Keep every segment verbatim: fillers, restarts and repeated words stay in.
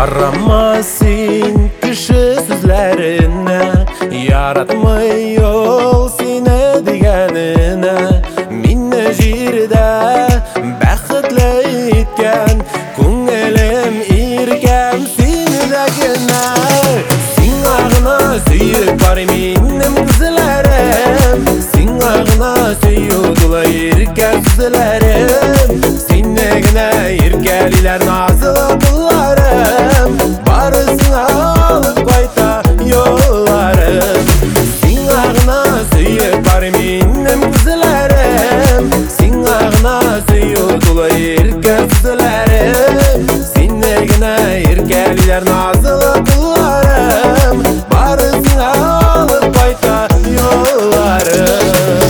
Karamasın kişi sözlerine, yaratmıyor seni digenine. Minne jirde baxtli etken, ko'nglim erkem senidagina. Sen ağına suyup var menim qizlarim, sen ağına suyudular erken qizlarim. Senigina erkalilar nazlı qullarım, barısına alıp qayta yollarım. Sen ağına suyup var menim qizlarim, sen ağına suyudular erken qizlarim. Senigina erkalilar nazlı qullarım, barısına alıp qayta yollarım.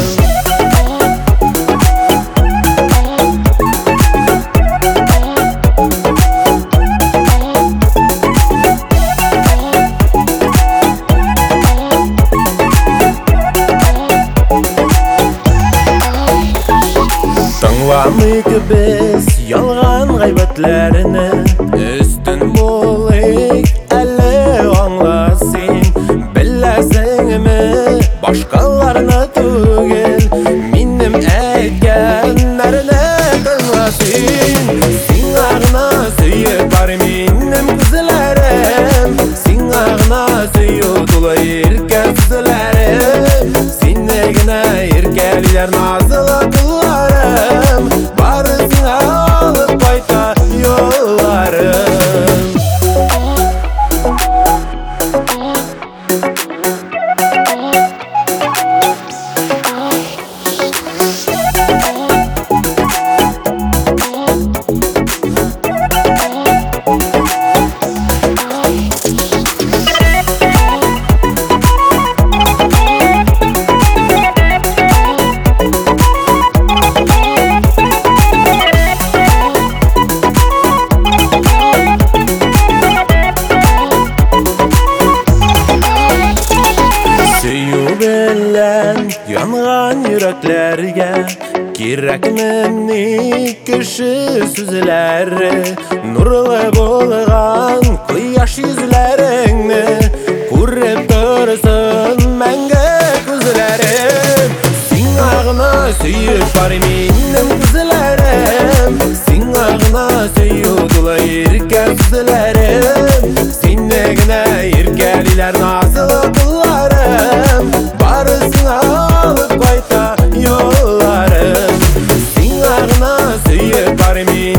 Tыңlamыйk biz yalgan gaybatlarını, üstün bolayk әлі аңласын. Biləsіңmi başqalarına түгел, minnim әйткәннәрне тыңласын. Sen ağına suyup var minnim qizlarim, sen ağına suyudular erken qizlarim. Senigina erkalilar nazlı qullarım, barısına alıp qayta yollarım. Yanğan yüreklerge kerakmeni kişi sözleri, nurlu bolğan quyosh yüzlerini ko'rib tursin menga ko'zlarim. Sen ağına suyup var menim qizlarim, sen ağına suyudular erken qizlarim. Senigina erkalilar nazlı qullarım, barısına alıp qayta yollarım. Sen ağına suyup var menim